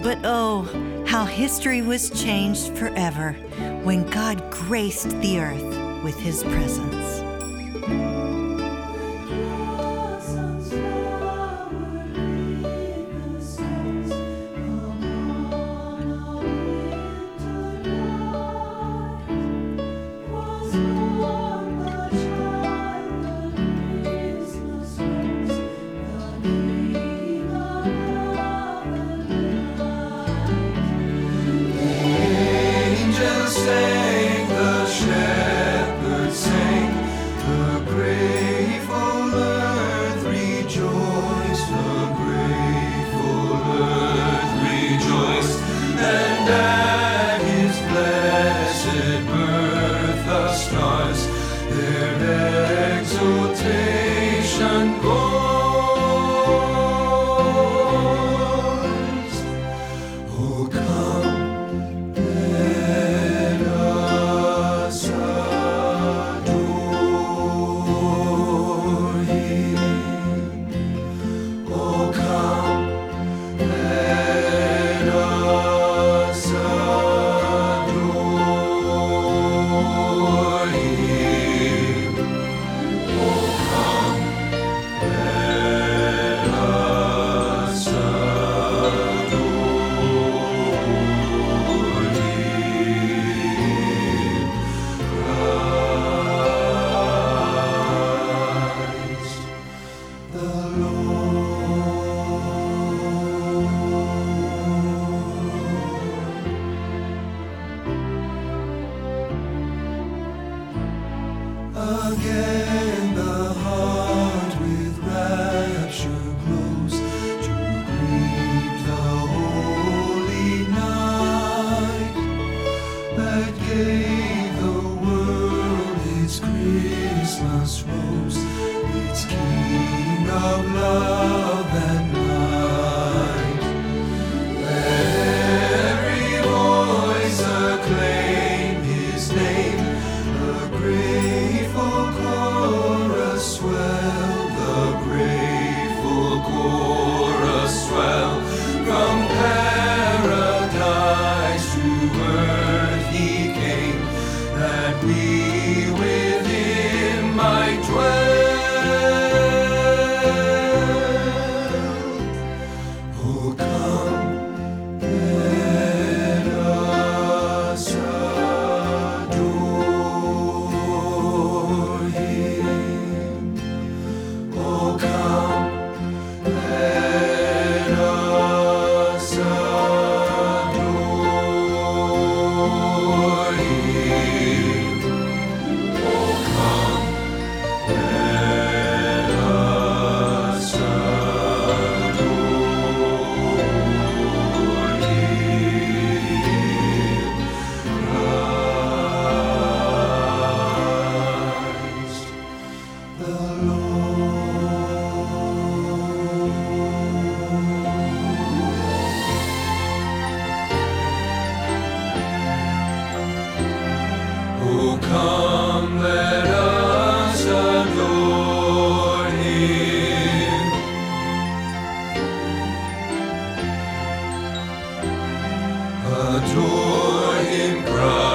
But oh, how history was changed forever when God graced the earth with his presence. Sang, the shepherds sang, the grateful earth rejoiced, the grateful earth rejoiced, and at his blessed birth the stars their exultation voiced. Oh, come. Again the heart with rapture glows to greet the holy night that gave the world its Christmas rose, its King of love and light. Let every voice acclaim his name, the grateful chorus swell, the grateful chorus swell. From paradise to earth he came, that we with him might dwell. Oh, come, let us adore him. Oh, come, let us adore him. Oh, come, let us adore Christ the Lord. Oh, come, let us adore him. Adore him, Christ.